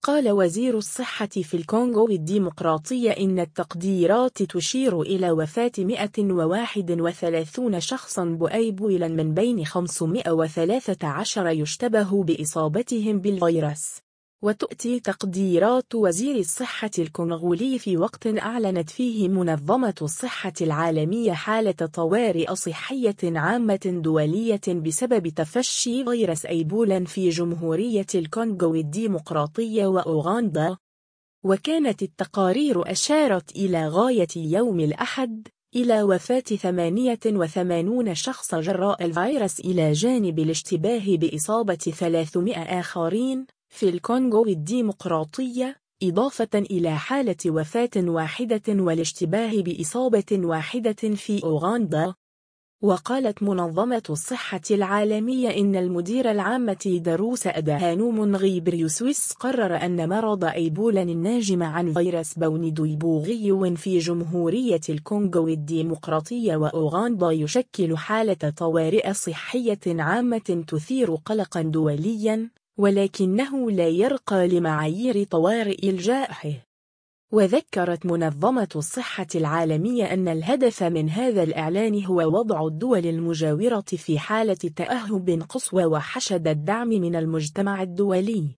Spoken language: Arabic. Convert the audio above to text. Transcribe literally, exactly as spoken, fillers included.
قال وزير الصحة في الكونغو الديمقراطية إن التقديرات تشير إلى وفاة مئة وواحد وثلاثين شخصاً بأيبولا من بين خمسمئة وثلاثة عشر يشتبه بإصابتهم بالفيروس. وتؤتي تقديرات وزير الصحة الكونغولي في وقت أعلنت فيه منظمة الصحة العالمية حالة طوارئ صحية عامة دولية بسبب تفشي فيروس أيبولا في جمهورية الكونغو الديمقراطية وأوغندا. وكانت التقارير أشارت إلى غاية يوم الأحد إلى وفاة ثمانية وثمانين شخص جراء الفيروس إلى جانب الاشتباه بإصابة ثلاثمئة آخرين في الكونغو الديمقراطية، إضافة إلى حالة وفاة واحدة والاشتباه بإصابة واحدة في أوغندا. وقالت منظمة الصحة العالمية إن المدير العام تيدروس أدهانوم غيبريوسوس قرر أن مرض أيبولا الناجم عن فيروس بوندويبوغي في جمهورية الكونغو الديمقراطية وأوغندا يشكل حالة طوارئ صحية عامة تثير قلقا دوليا، ولكنه لا يرقى لمعايير طوارئ الجائحة. وذكرت منظمة الصحة العالمية أن الهدف من هذا الإعلان هو وضع الدول المجاورة في حالة تأهب قصوى وحشد الدعم من المجتمع الدولي.